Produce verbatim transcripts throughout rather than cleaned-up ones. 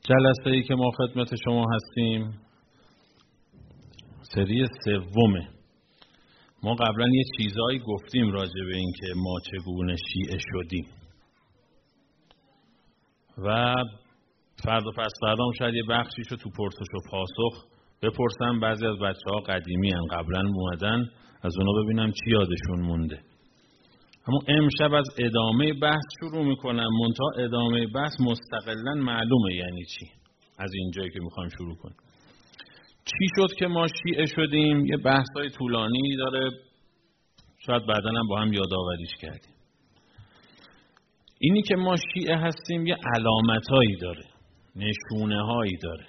جلسه‌ای که ما خدمت شما هستیم سری سومه. ما قبلا یه چیزایی گفتیم راجع به این که ما چگونه شیعه شدیم و فردا پس فردا شاید یه بخشیشو تو پرسش و پاسخ بپرسم. بعضی از بچه‌ها قدیمی هن، قبلا اومدن، از اونا ببینم چی یادشون مونده. اما امشب از ادامه بحث شروع میکنم، منتها ادامه بحث مستقلاً معلومه یعنی چی. از اینجایی که میخوایم شروع کنیم، چی شد که ما شیعه شدیم، یه بحثای طولانی داره، شاید بعداً هم با هم یادآوریش کردیم. اینی که ما شیعه هستیم یه علامتایی داره، نشونه هایی داره.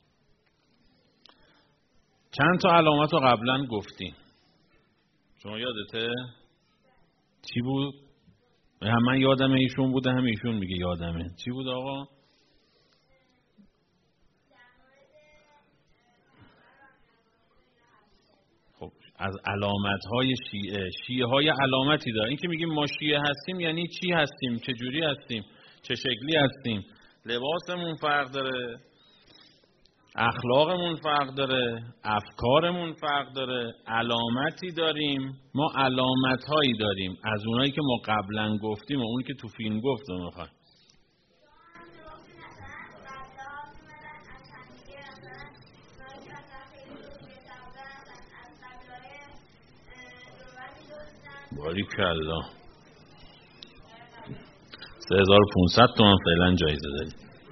چند تا علامت رو قبلا گفتیم، شما یادته؟ چی بود؟ هم من یادمه ایشون بوده، هم ایشون میگه یادمه. چی بود آقا؟ خب از علامت های شیعه، شیعه های علامتی داره. این که میگیم ما شیعه هستیم یعنی چی هستیم؟ چه جوری هستیم؟ چه شکلی هستیم؟ لباسمون فرق داره، اخلاقمون فرق داره، افکارمون فرق داره، علامتی داریم. ما علامت‌هایی داریم از اونایی که ما قبلا گفتیم و اون که تو فیلم گفتم. میخوام باریکالله سه هزار و پانصد تومان فعلا جایزه داریم.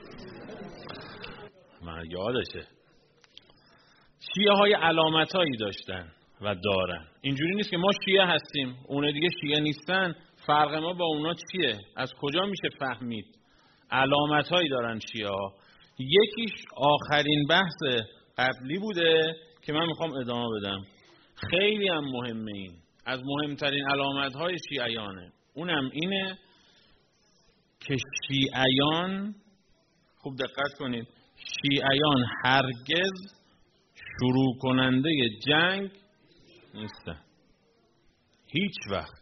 من یادشه شیعه های علامت هایی داشتن و دارن. اینجوری نیست که ما شیعه هستیم اون دیگه شیعه نیستن. فرق ما با اونا چیه؟ از کجا میشه فهمید؟ علامت هایی دارن شیعه ها. یکیش آخرین بحث قبلی بوده که من میخوام ادامه بدم. خیلی هم مهمه، این از مهمترین علامت های شیعیانه. اونم اینه که شیعیان، خوب دقت کنید، شیعیان هرگز شروع کننده جنگ نیستن، هیچ وقت.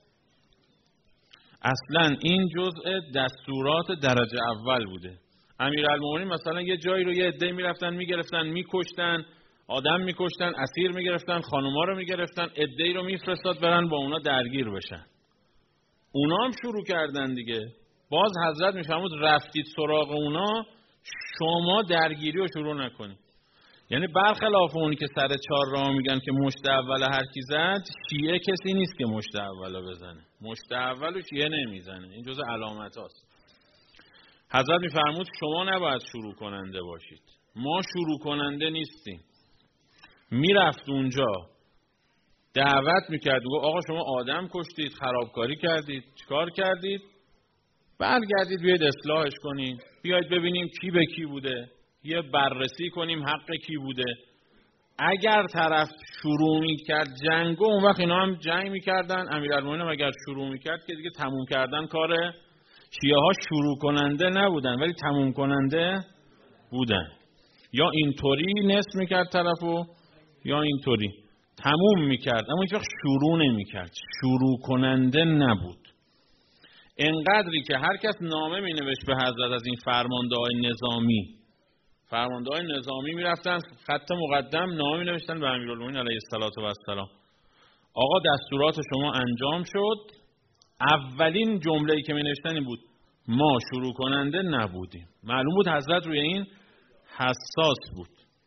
اصلا این جزء دستورات درجه اول بوده. امیرالمومنین مثلا یه جایی رو یه عده میرفتن میگرفتن میکشتن، آدم میکشتن، اسیر میگرفتن، خانوما رو میگرفتن، عده‌ای رو میفرستاد برن با اونا درگیر بشن. اونا هم شروع کردن دیگه. باز حضرت میفرمود رفتید سراغ اونا، شما درگیری رو شروع نکنید. یعنی برخلاف اونی که سر چهار راه میگن که مشت اول هر کی زد، شیعه کسی نیست که مشت اولو بزنه. مشت اولو شیعه نمیزنه. این جزء علامت هاست. حضرت میفرمود شما نباید شروع کننده باشید. ما شروع کننده نیستیم. میرفت اونجا دعوت میکرد، گفت آقا شما آدم کشتید، خرابکاری کردید، چیکار کردید؟ برگردید بیاید اصلاحش کنید، بیاید ببینیم کی به کی بوده، یه بررسی کنیم حق کی بوده. اگر طرف شروع میکرد جنگو، اون وقت اینا هم جنگ میکردن. امیرالمومنین اگر شروع میکرد که دیگه تموم کردن کاره. شیعه ها شروع کننده نبودن ولی تموم کننده بودن. یا اینطوری نصف میکرد طرفو یا اینطوری تموم میکرد، اما هیچ وقت شروع نمیکرد. شروع کننده نبود. انقدری که هر کس نامه می نوشت به حضرت از این فرمانده‌های نظامی، فرمانده‌های نظامی می رفتن خط مقدم نامه می نوشتن به امیرالمومنین علیه السلام. آقا دستورات شما انجام شد. اولین جمله‌ای که می نوشتن این بود ما شروع کننده نبودیم. معلوم بود حضرت روی این حساس بود.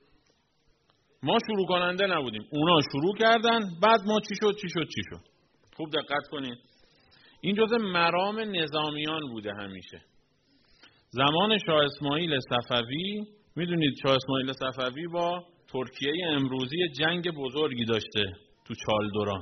ما شروع کننده نبودیم، اونا شروع کردن، بعد ما چی شد چی شد چی شد. خوب دقت کنید. این جزء مرام نظامیان بوده همیشه. زمان شاه اسماعیل صفوی، میدونید شاه اسماعیل صفوی با ترکیه امروزی جنگ بزرگی داشته تو چالدوران.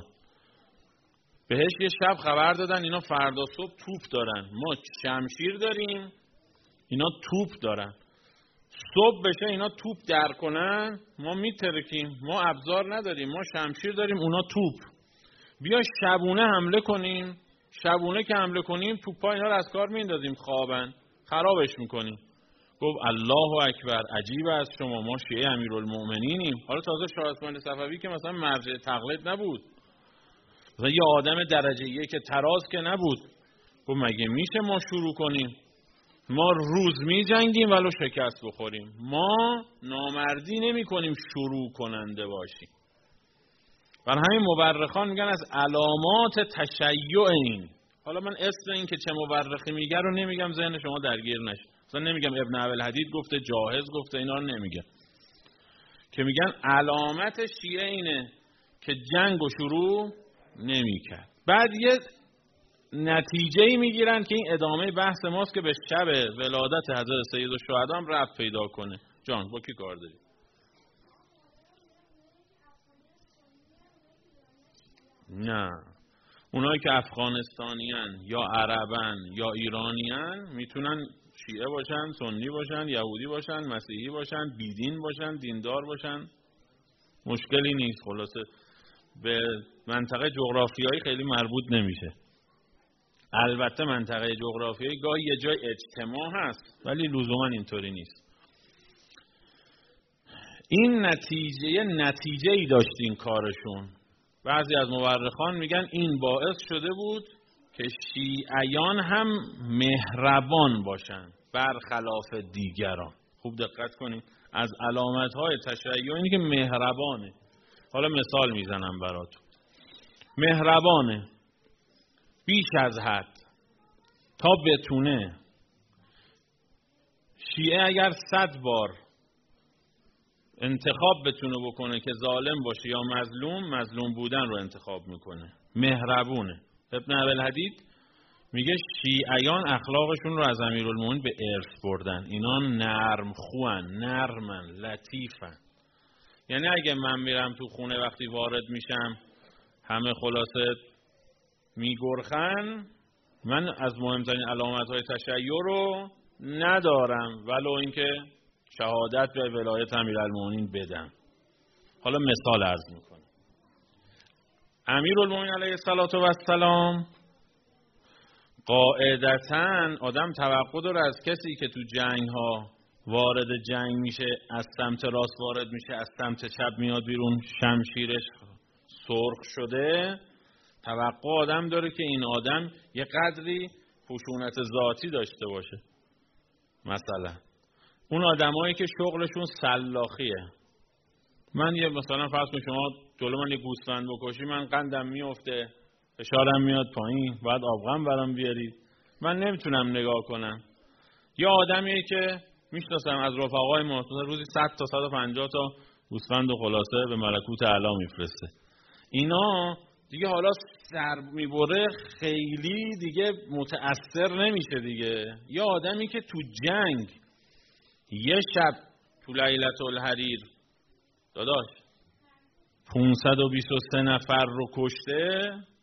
بهش یه شب خبر دادن اینا فردا صبح توپ دارن. ما شمشیر داریم، اینا توپ دارن. صبح بشه اینا توپ در کنن، ما میترکیم. ما ابزار نداریم، ما شمشیر داریم، اونا توپ. بیا شبونه حمله کنیم. شبونه که حمله کنیم توپا اینا رو از کار میندازیم، خوابن، خرابش میکنیم. گفت الله اکبر، عجیب است شما، ما شیعه امیرالمومنینیم. حالا تازه شاه اسماعیل صفوی که مثلا مرجع تقلید نبود، مثلا یه آدم درجه یک که تراز که نبود. گفت مگه میشه ما شروع کنیم؟ ما روز می جنگیم ولو شکست بخوریم. ما نامردی نمی کنیم شروع کننده باشیم. برای همین مورخان میگن از علامات تشیع این. حالا من اسم این که چه مورخی میگه رو نمیگم ذهن شما درگیر نشه. مثلا نمیگم ابن ابوالحدید گفته، جاهز گفته، اینا رو نمیگم. که میگن علامت شیعه اینه که جنگ و شروع نمیکرد. بعد یه نتیجه‌ای میگیرن که این ادامه بحث ماست که به شب ولادت حضرت سیدالشهدا هم ربط پیدا کنه. جان با کی کار داری؟ نه، اونایی که افغانستانیان یا عربن یا ایرانیان میتونن شیعه باشن، سنی باشن، یهودی باشن، مسیحی باشن، بیدین باشن، دیندار باشن، مشکلی نیست. خلاصه به منطقه جغرافیایی خیلی مربوط نمیشه. البته منطقه جغرافیایی گاهی یه جای اجتماع هست ولی لزوما اینطوری نیست. این نتیجه نتیجه ای داشت این کارشون. بعضی از مورخان میگن این باعث شده بود که شیعیان هم مهربان باشن برخلاف دیگران. خوب دقت کنید، از علامت‌های تشیع اینه که مهربانه. حالا مثال میزنم براتون. مهربانه بیش از حد تا بتونه. شیعه اگر صد بار انتخاب بتونه بکنه که ظالم باشه یا مظلوم، مظلوم بودن رو انتخاب میکنه. مهربونه. ابن ابوالحدید میگه شیعیان اخلاقشون رو از امیرالمومنین به ارث بردن. اینا نرم خوان، نرمن، لطیفن. یعنی اگه من میرم تو خونه وقتی وارد میشم همه خلاصه میگرخن، من از مهمترین علامت‌های تشیع رو ندارم ولو اینکه شهادت به ولایت امیرالمومنین بدم. حالا مثال عرض میکنم. امیرالمومنین علیه السلام قاعدتاً آدم توقع داره از کسی که تو جنگ ها وارد جنگ میشه، از سمت راست وارد میشه، از سمت چپ میاد بیرون، شمشیرش سرخ شده، توقع آدم داره که این آدم یه قدری خشونت ذاتی داشته باشه. مثلا اون آدمایی که شغلشون سلاخیه. من یه مثلا فرض کن شما جلو من یه گوسفند بکشی، من قندم میفته، فشارم میاد پایین، باید آبغم برام بیاری، من نمیتونم نگاه کنم. یا آدمیه که میشناسم از رفقای ما روزی صد تا صد و پنجاه تا گوسفند و خلاصه به ملکوت اعلی میفرسته. اینا دیگه حالا سر میبره خیلی دیگه متأثر نمیشه دیگه. یا آدمی که تو جنگ یه شب تو لیلة الحریر داداش پانصد و بیست و سه نفر رو کشته،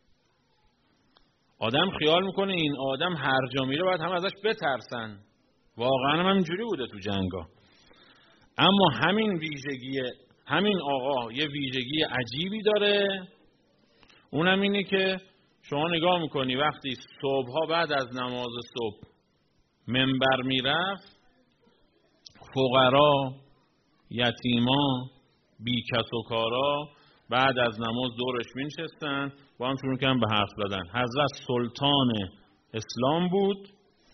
آدم خیال میکنه این آدم هر جا میره باید هم ازش بترسن. واقعا هم اینجوری بوده تو جنگا. اما همین ویژگی همین آقا یه ویژگی عجیبی داره، اونم اینه که شما نگاه میکنی وقتی صبحها بعد از نماز صبح منبر میرفت، فقرا، یتیما، بیکس و کارا بعد از نماز دورش مینشستن با هم شروع کردن به حرف زدن. حضرت سلطان اسلام بود،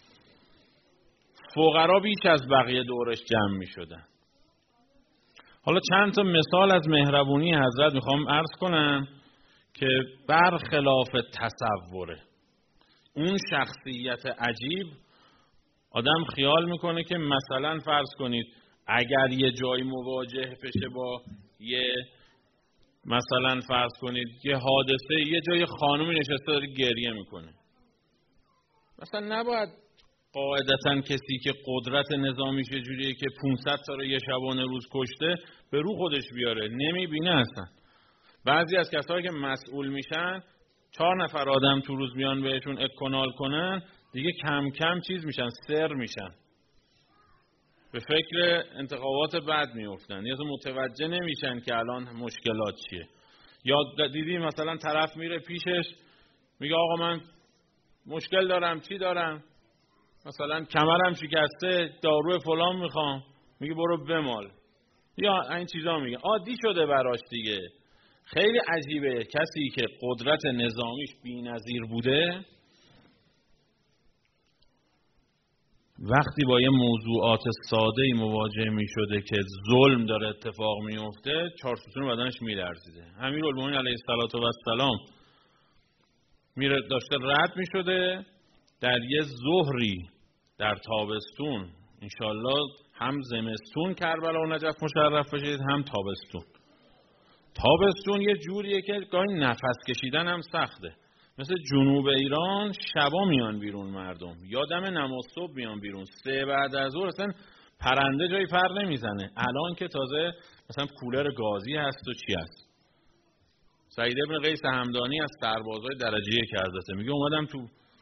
فقرا بیش از بقیه دورش جمع می شدن. حالا چند تا مثال از مهربونی حضرت میخوام عرض کنم که برخلاف تصوره. اون شخصیت عجیب آدم خیال میکنه که مثلا فرض کنید اگر یه جایی مواجه بشه با یه مثلا فرض کنید یه حادثه، یه جای خانومی نشسته داره گریه میکنه، مثلا نباید قاعدتاً کسی که قدرت نظامیش جوریه که پانصد تا رو یه شبانه روز کشته به رو خودش بیاره، نمیبینه اصلا. بعضی از کسایی که مسئول میشن چهار نفر آدم تو روز بیان بهشون اکونال کنن، دیگه کم کم چیز میشن، سر میشن، به فکر انتخابات بعد میافتن، یا متوجه نمیشن که الان مشکلات چیه. یا دیدی مثلا طرف میره پیشش میگه آقا من مشکل دارم، چی دارم، مثلا کمرم شکسته، دارو فلان میخوام، میگه برو بمال، یا این چیزا میگه. عادی شده براش دیگه. خیلی عجیبه کسی که قدرت نظامیش بی‌نظیر بوده وقتی با یه موضوعات ساده‌ای مواجه می شده که ظلم داره اتفاق می افته، چهار ستون بدنش می لرزیده. امیرالمومنین علیه السلام میره داشته رد می شده در یه ظهری در تابستون، انشالله هم زمستون کربلا و نجف مشرف بشید هم تابستون. تابستون یه جوریه که گاهی نفس کشیدن هم سخته. مثل جنوب ایران شبا میان بیرون مردم، یا دم نماز صبح میان بیرون، سه بعد از ظهر اصلا پرنده جایی پر نمیزنه. الان که تازه مثلا کولر گازی هست و چی هست. سعید ابن قیس همدانی از سربازای درجه یک حضرته میگه اومدم تو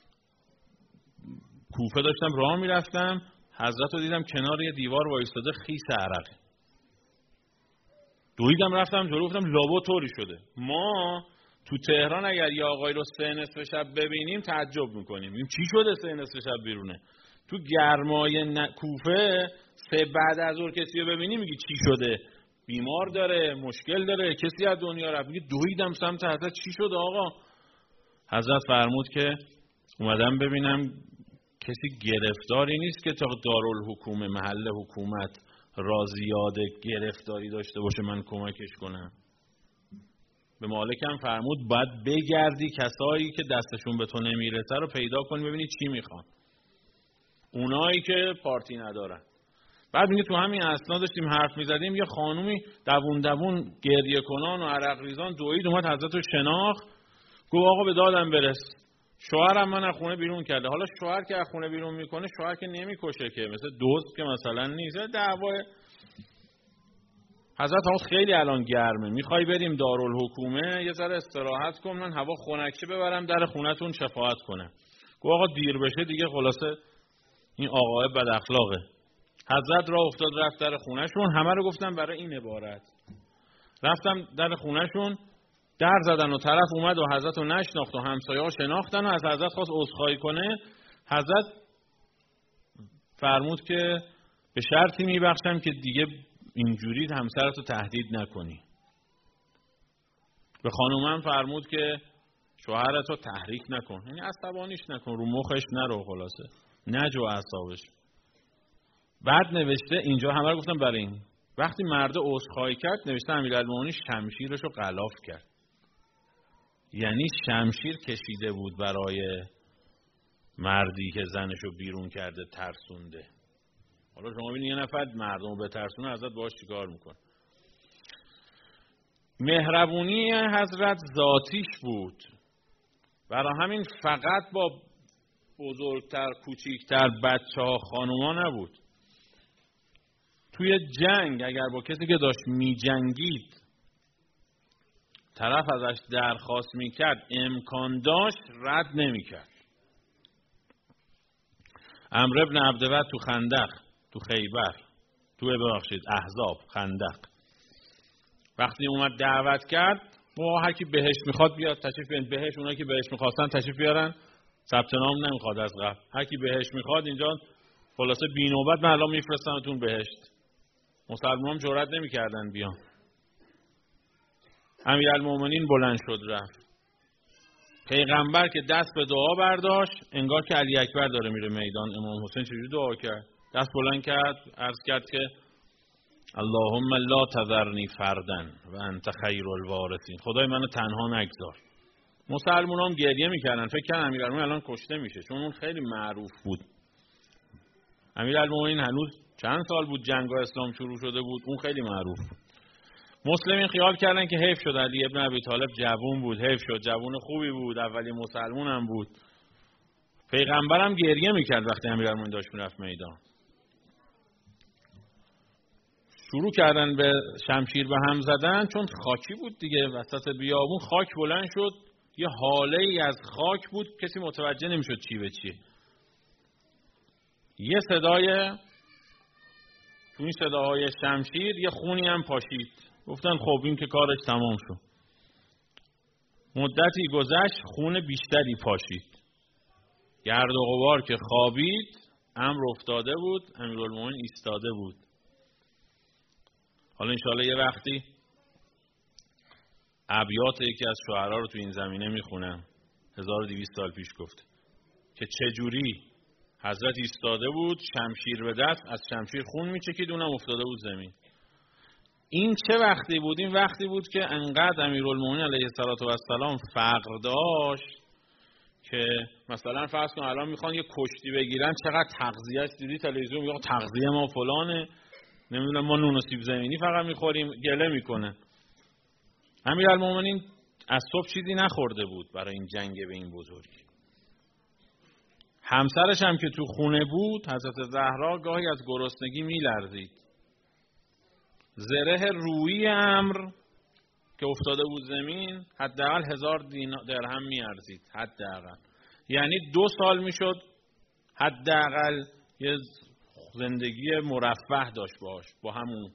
کوفه داشتم راه میرفتم، حضرت رو دیدم کنار یه دیوار وایستاده خیس عرق. دویدم رفتم جلو، گفتم لابا طوری شده. ما تو تهران اگر یه آقای رو سه نصف شب ببینیم تعجب میکنیم، میگیم چی شده سه نصف شب بیرونه. تو گرمای ن... کوفه سه بعد از ظهر کسی رو ببینیم میگی چی شده، بیمار داره، مشکل داره، کسی از دنیا رفت. میگه دویدم سمت حضرت، چی شده آقا؟ حضرت فرمود که اومدم ببینم کسی گرفتاری نیست که تا دارالحکومه محل حکومت رازیاده گرفتاری داشته باشه من کمکش کنم. به مالکم فرمود باید بگردی کسایی که دستشون به تو نمیرسه رو پیدا کنی ببینی چی میخوان، اونایی که پارتی ندارن. بعد میگه تو همین اثنا داشتیم حرف میزدیم، یه خانومی دوون دوون گریه کنان و عرق ریزان دوید اومد حضرت رو شناخت، گفت آقا به دادم برس، شوهرم من از خونه بیرون کرده. حالا شوهر که از خونه بیرون میکنه، شوهر که نمیکشه که، مثل دوست که مثلا نیست، دعوای. حضرت فرمود خیلی الان گرمه، میخوای بریم دارالحکومه یه ذره استراحت کن، من هوا خنکه ببرم در خونتون شفاعت کنم. گفت آقا دیر بشه دیگه، خلاصه این آقای بد اخلاقه. حضرت راه افتاد رفت در خونهشون، همه رو گفتم برای این عبارت. رفتم در خونهشون، در زدن و طرف اومد و حضرت رو نشناخت و همسایه ها شناختن و از حضرت خواست عذرخواهی کنه. حضرت فرمود که به شرطی میبخشم که دیگه اینجوری همسرتو تهدید نکنی. به خانومم فرمود که شوهرتو تحریک نکن، یعنی عصبانیش نکن، رو مخش نرو، خلاصه نجو اعصابش. بعد نوشته اینجا همه رو گفتم برای این، وقتی مرد عذرخواهی کرد نوشته امیرالمومنین شمشیرشو غلاف کرد، یعنی شمشیر کشیده بود برای مردی که زنشو بیرون کرده ترسونده. حالا شما ببینید یه نفر مردمو به ترسونه، حضرت باهاش چیکار میکنه. مهربونی حضرت ذاتیش بود، برای همین فقط با بزرگتر کوچیکتر بچه ها خانوما نبود. توی جنگ اگر با کسی که داشت می جنگید طرف ازش درخواست میکرد امکان داشت رد نمیکرد. عمرو بن عبدود تو خندق، تو خیبر، تو ببخشید احزاب، خندق، وقتی اومد دعوت کرد و هر کی بهش میخواد بیاد تشریف بیارن بهش، اونایی که بهش میخواستن تشریف بیارن، ثبت نام نمیخواد از قبل، هر کی بهش میخواد اینجا خلاصه بی نوبت من الان میفرستمتون بهشت. مسلمانان جرئت نمیکردن بیان. امیرالمومنین بلند شد رفت. پیغمبر که دست به دعا برداشت انگار که علی اکبر داره میره میدان. امام حسین چجوری دعا کرد؟ دست بلند کرد، عرض کرد که اللهم لا تذرنی فردن و انت خیر الوارثین، خدای منو تنها نگذار. مسلمانان گریه میکردن، فکر کردن امیرالمومنین الان کشته میشه، چون اون خیلی معروف بود. امیرالمومنین هنوز چند سال بود جنگ اسلام شروع شده بود، اون خیلی معروف بود. مسلمین خیال کردن که حیف شد علی ابن ابی طالب جوون بود، حیف شد، جوون خوبی بود، اولی مسلمون هم بود. پیغمبرم گریه میکرد وقتی امیرالمومنین داشت میرفت میدان. شروع کردن به شمشیر به هم زدن، چون خاکی بود دیگه، وسط بیابون خاک بلند شد، یه حاله ای از خاک بود، کسی متوجه نمیشد چی به چی. یه صدای، تو این صداهای شمشیر یه خونی هم پاشید. گفتن خب این که کارش تمام شد. مدتی گذشت، خون بیشتری پاشید. گرد و غبار که خوابید، امر افتاده بود، امیرالمومنین ایستاده بود. حالا انشاءالله یه وقتی ابیات یکی از شعرا رو تو این زمینه میخونم، هزار و دویست سال پیش گفت که چجوری حضرت ایستاده بود، شمشیر به دست، از شمشیر خون میچکید، اونم افتاده بود زمین. این چه وقتی بود؟ این وقتی بود که انقدر امیرالمومنین علیه السلام فقر داشت که مثلا فرض کن الان میخوان یه کشتی بگیرن، چقدر تغذیه‌اش دیدی تلویزیون میگن تغذیه ما فلانه، نمیدونم ما نون و سیب زمینی فقط میخوریم، گله میکنه. امیرالمومنین از صبح چیزی نخورده بود برای این جنگ به این بزرگی. همسرش هم که تو خونه بود، حضرت زهرا، گاهی از گرسنگی میلرزید. زره رویی امر که افتاده بود زمین حداقل هزار درهم میارزید، حداقل. یعنی دو سال میشد حداقل یه زندگی مرفه داشت باش با همون.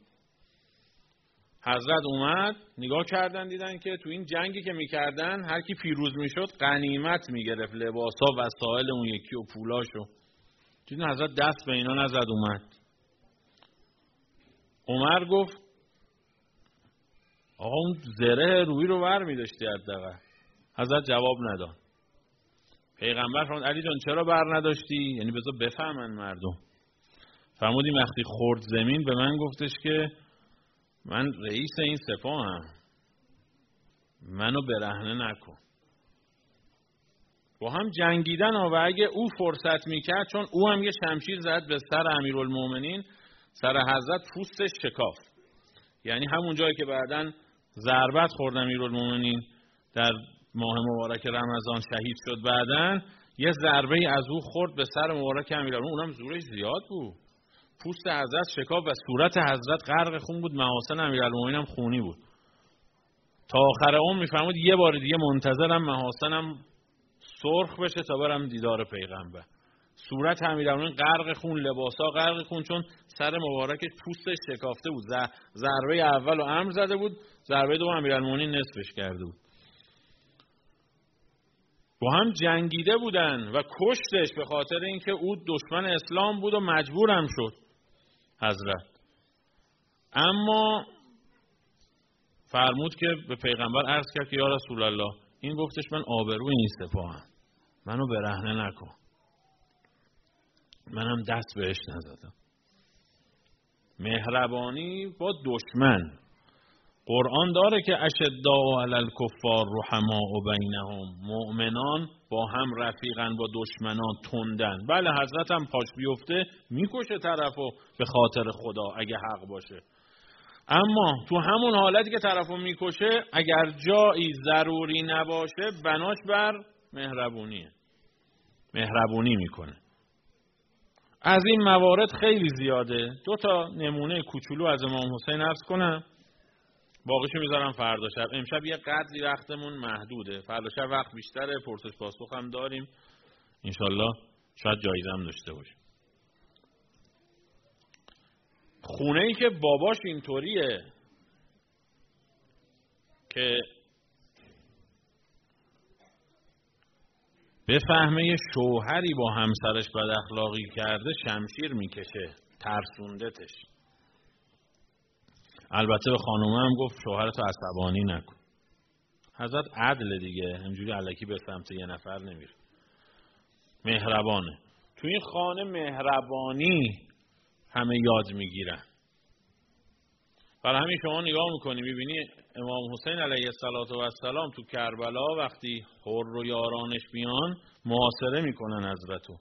حضرت اومد نگاه کردن، دیدن که تو این جنگی که میکردن هر کی پیروز میشد غنیمت میگرفت، لباسا، وسایل اون یکی و پولاشو. دیدن حضرت دست به اینا نزد، اومد. عمر گفت آقا اون زره روی رو ور می داشتی حداقل. حضرت جواب نداد. پیغمبر فرمود علی جان چرا بر نداشتی؟ یعنی بذار بفهمن مردم. فرمودیم وقتی خورد زمین به من گفتش که من رئیس این سپاهم، منو برهنه نکن. با هم جنگیدن و اگه او فرصت میکرد، چون او هم یه شمشیر زد به سر امیرالمومنین، سر حضرت پوستش شکافت. یعنی همون جایی که بعداً ضربت خورد امیرالمومنین در ماه مبارک رمضان شهید شد، بعداً یه ضربه از او خورد به سر مبارک امیرالمومنین، اونم زورش زیاد بود. پوست حضرت شکاف و صورت حضرت غرق خون بود، محاسن امیرالمومنین هم خونی بود. تا آخر عمر میفرمود یه بار دیگه منتظرم محاسنم سرخ بشه تا برم دیدار پیغمبر. صورت امیرالمومنین غرق خون، لباسا غرق خون، چون سر مبارکش پوستش شکافته بود. ضربه اول رو امر زده بود، ضربه دوم امیرالمومنین نصفش کرده بود. با هم جنگیده بودن و کشتش به خاطر اینکه او دشمن اسلام بود و مجبورم شد حضرت. اما فرمود که به پیغمبر عرض کرد که یا رسول الله، این گفتش من آبروی این سپاهم، منو برهنه نکن. منم دست بهش نزدم. مهربانی با دشمن. قرآن داره که اشداء علی الکفار رحماء بینهم، مؤمنان با هم رفیقن، با دشمنان تندن. بله حضرت هم پاش بیفته میکشه طرفو به خاطر خدا اگه حق باشه، اما تو همون حالتی که طرفو میکشه اگر جایی ضروری نباشه بناش بر مهربونیه، مهربونی میکنه. از این موارد خیلی زیاده. دو تا نمونه کوچولو از امام حسین عرض کنم، باقیشو میذارم فردا شب. امشب یه قدری وقتمون محدوده، فردا شب وقت بیشتره، پرسش پاسخ هم داریم انشالله، شاید جایزه هم داشته باشیم. خونه ای که باباش اینطوریه که بفهمه شوهری با همسرش بد اخلاقی کرده شمشیر میکشه، ترسوندتش. البته به خانومه هم گفت شوهرتو عصبانی نکن. حضرت عدل دیگه، همجوری الکی به سمت یه نفر نمیره، مهربانه. تو این خانه مهربانی همه یاد میگیرن. برای همین شما نگاه میکنی میبینی امام حسین علیه السلام تو کربلا وقتی حر و یارانش بیان محاصره میکنن حضرتو.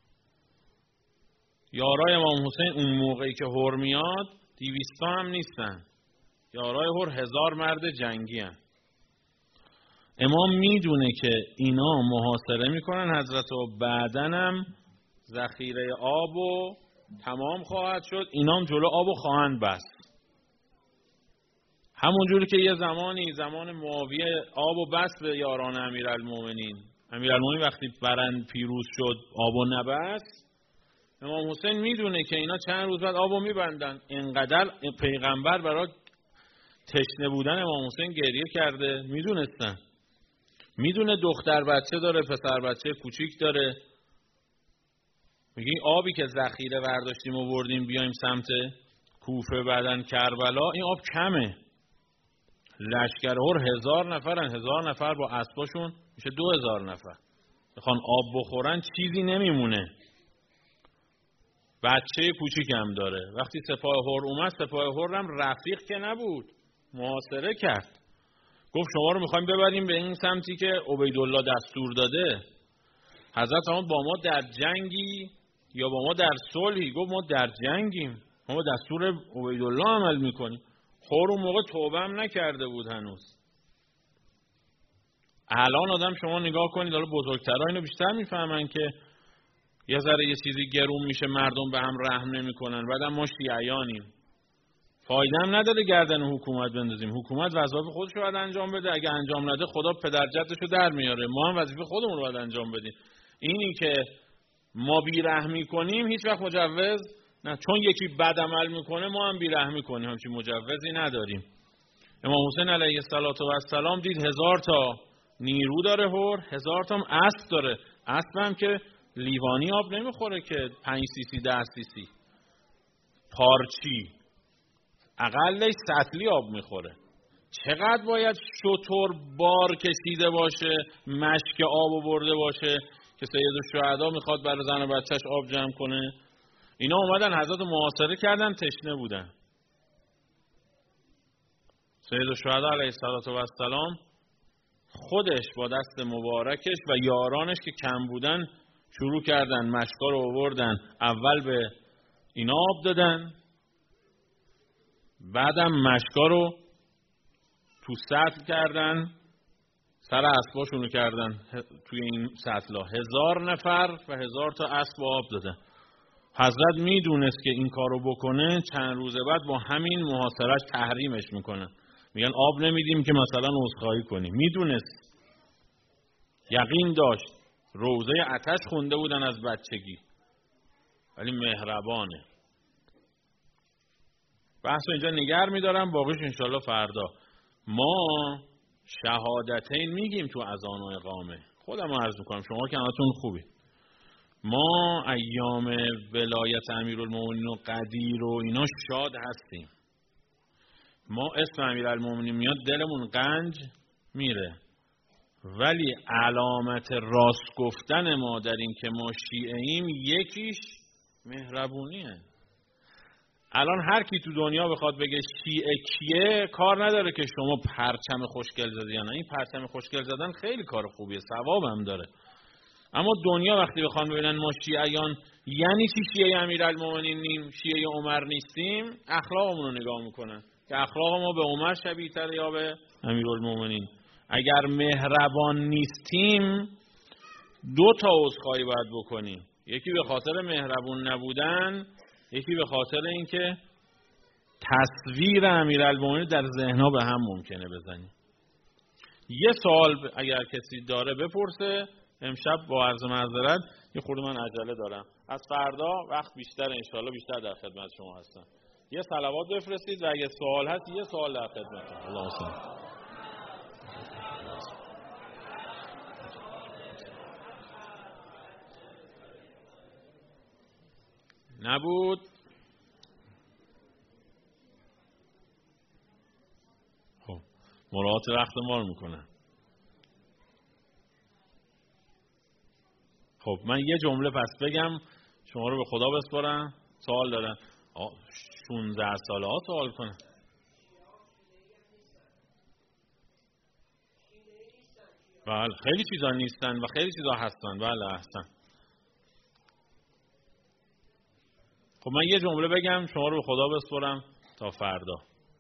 یارای امام حسین اون موقعی که حر میاد دیویستا هم نیستن، یارای حر هزار مرد جنگی هن. امام میدونه که اینا محاصره میکنن حضرتو، بعدن هم ذخیره آب و تمام خواهد شد، اینام جلو آب و خواهند بست. همون جوری که یه زمانی زمان معاویه آب و بست به یاران امیرالمومنین، امیرالمومنین وقتی برند پیروز شد آب و نبست، امام حسین میدونه که اینا چند روز بعد آب و میبندن. اینقدر پیغمبر برای تشنه بودن امام حسین گریه کرده، میدونستن. میدونه دختر بچه داره، پسر بچه کوچیک داره. میگه این آبی که ذخیره برداشتیم و بردیم بیایم سمت کوفه بعدن کربلا، این آب کمه. لشکر هر هزار نفرن، هزار نفر با اسباشون میشه دو هزار نفر. بخوان آب بخورن چیزی نمیمونه. بچه کوچیکم داره. وقتی سپاه حر اومد، سپاه حر هم رفیق که نبود، محاصره کرد. گفت شما رو میخوایم ببریم به این سمتی که عبیدالله دستور داده. حضرت ما با ما در جنگی یا با ما در صلحی؟ گفت ما در جنگیم، ما با دستور عبیدالله عمل میکنیم. خور اون موقع توبه هم نکرده بود هنوز. الان آدم شما نگاه کنید، حالا بزرگترها اینو بیشتر میفهمن که یه ذره یه چیزی گرون میشه مردم به هم رحم نمیکنن. بعدم ما شیعیانیم، فایده هم نداره گردن حکومت بندازیم. حکومت وظایف خودش رو باید انجام بده، اگه انجام نده خدا پدر جدش رو در میاره. ما هم وظیفه خودمون رو باید انجام بدیم. اینی که ما بیرحمی کنیم هیچ وقت مجوز نه، چون یکی بد عمل میکنه ما هم بیرحمی کنیم، همچین مجوزی نداریم. امام حسین علیه السلام دید هزار تا نیرو داره هر، هزار تا هم اسب داره. اسب هم که لیوانی آب نمیخوره که پنج سی سی ده سی سی، پارچی اقلش سطلی آب میخوره. چقدر باید شتر بار کشیده باشه، مشک آب برده باشه که سید الشهدا میخواد برای زن و بچهش آب جمع کنه؟ اینا اومدن حضرت محاصره کردن، تشنه بودن. سید الشهدا علیه السلام خودش با دست مبارکش و یارانش که کم بودن شروع کردن مشکا رو آوردن، اول به اینا آب دادن، بعدم مشکا رو تو سطل کردن، سر اسباشونو کردن توی این سطلا. هزار نفر و هزار تا اسب آب دادن. حضرت میدونست که این کارو بکنه چند روز بعد با همین محاصرش تحریمش میکنه، میگن آب نمیدیم که مثلا عذرخواهی کنیم. میدونست، یقین داشت، روزه آتش خونده بودن از بچگی، ولی مهربانه. بحث اینجا نگر میدارم، باقیش انشالله فردا. ما شهادتین میگیم تو اذان و اقامه. خودم عرض میکنم، شما که همتون خوبی. ما ایام ولایت امیرالمومنین و قدیر و اینا شاد هستیم. ما اسم امیرالمومنین میاد دلمون قنج میره، ولی علامت راست گفتن ما در این که ما شیعه ایم یکیش مهربونیه. الان هر کی تو دنیا بخواد بگه شیعه کیه، کار نداره که شما پرچم خوشگل زدی یا نه. این پرچم خوشگل زدن خیلی کار خوبیه، ثواب هم داره. اما دنیا وقتی بخوان ببینن ما شیعیان یعنی چی شیعه امیرالمومنینیم، شیعه عمر نیستیم، اخلاقمون رو نگاه میکنن که اخلاق ما به عمر شبیه تر یا به امیرالمومنین. اگر مهربان نیستیم دو تا عذرخواهی باید بکنیم، یکی به خاطر مهربون نبودن، یکی به خاطر اینکه تصویر امیرالمومنین در ذهنها به هم ممکنه بزنیم. یه سوال اگر کسی داره بپرسه. امشب با عرض معذرت یه خورده من عجله دارم، از فردا وقت بیشتر انشالله بیشتر در خدمت شما هستم. یه صلوات بفرستید و اگه سوال هست یه سوال در خدمتم. اللهم صل. نبود. خب مراعات وقت ما رو میکنن. خب من یه جمله پس بگم شما رو به خدا بسپارم. سوال دارن. شانزده ساله ها سوال کنن. بله خیلی چیزا نیستن و خیلی چیزا هستن. بله هستن. خب من یه جمله بگم شما رو به خدا بسپارم تا فردا.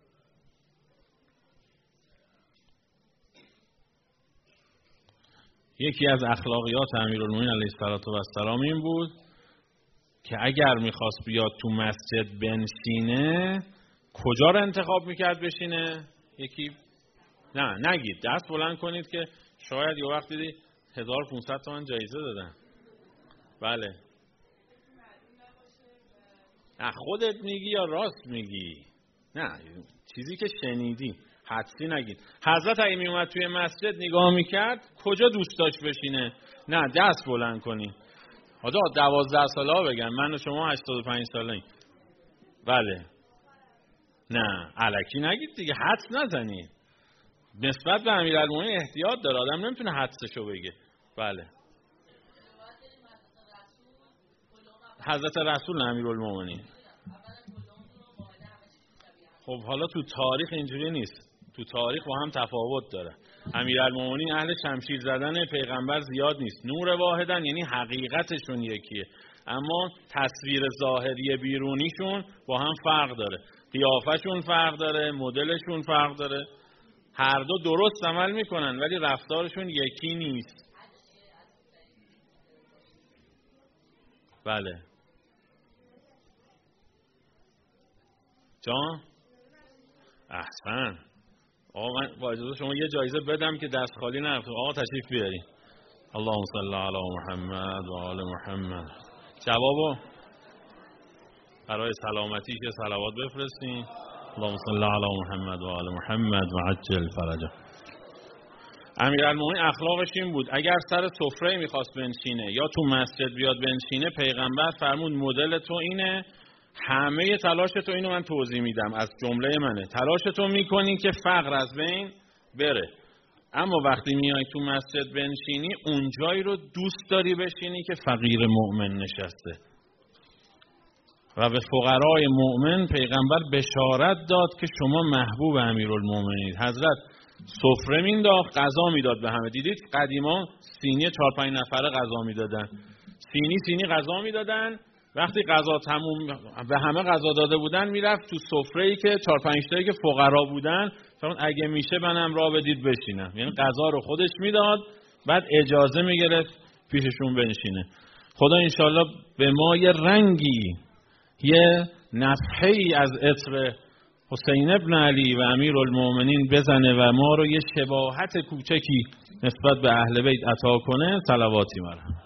یکی از اخلاقیات امیرالمومنین علیه السلام این بود که اگر میخواست بیاد تو مسجد بنشینه کجا رو انتخاب میکرد بشینه؟ یکی نه نگید، دست بلند کنید که شاید یه وقت دیدی هزار و پانصد تومن جایزه دادن. بله نه خودت میگی یا راست میگی؟ نه چیزی که شنیدی حدسی نگید. حضرت اگه میومد توی مسجد نگاه میکرد کجا دوست داشت بشینه؟ نه دست بلند کنی. حالا دوازده ساله ها بگن، من و شما هشتاد و پنج ساله ایم. بله نه الکی نگید دیگه، حدس نزنید. نسبت به امیرالمومنین احتیاط داره، آدم نمیتونه حدسشو بگه. بله حضرت رسول امیرالمومنین. خب حالا تو تاریخ اینجوری نیست، تو تاریخ با هم تفاوت داره. امیرالمومنین اهل شمشیر زدن، پیغمبر زیاد نیست. نور واحدن، یعنی حقیقتشون یکیه، اما تصویر ظاهری بیرونیشون با هم فرق داره. قیافشون فرق داره، مدلشون فرق داره. هر دو درست عمل میکنن ولی رفتارشون یکی نیست. بله جان احسن. آقا من با اجازه شما یه جایزه بدم که دست خالی نرفت. آقا تشریف بیارین. اللهم صل علی محمد و آل محمد. جوابو برای سلامتی که صلوات بفرستین. اللهم صل علی محمد و آل محمد و عجل فرجه. امیرالمومنین اخلاقش این بود اگر سر سفره میخواست بنشینه یا تو مسجد بیاد بنشینه، پیغمبر فرمود مدل تو اینه، همه تلاش تو اینو من توضیح میدم، از جمله منه، تلاش تو میکنی که فقر از بین بره، اما وقتی میای تو مسجد بنشینی اونجایی رو دوست داری بشینی که فقیر مؤمن نشسته. و به فقرای مؤمن پیغمبر بشارت داد که شما محبوب امیرالمومنین. حضرت سفره مینداخت، غذا میداد به همه. دیدید قدیما سینی چهار پنج نفره غذا میدادن، سینی سینی غذا میدادن. وقتی غذا تموم به همه غذا داده بودن میرفت تو سفره‌ای که چهار پنج تایی که فقرا بودن، چون اگه میشه منم را بدید بشینم، یعنی غذا رو خودش میداد بعد اجازه میگرفت پیششون بنشینه. خدا انشالله به ما یه رنگی، یه نفحه‌ای از عطر حسین ابن علی و امیرالمومنین بزنه و ما رو یه شباهت کوچکی نسبت به اهل بیت عطا کنه. صلواتی مرحمت.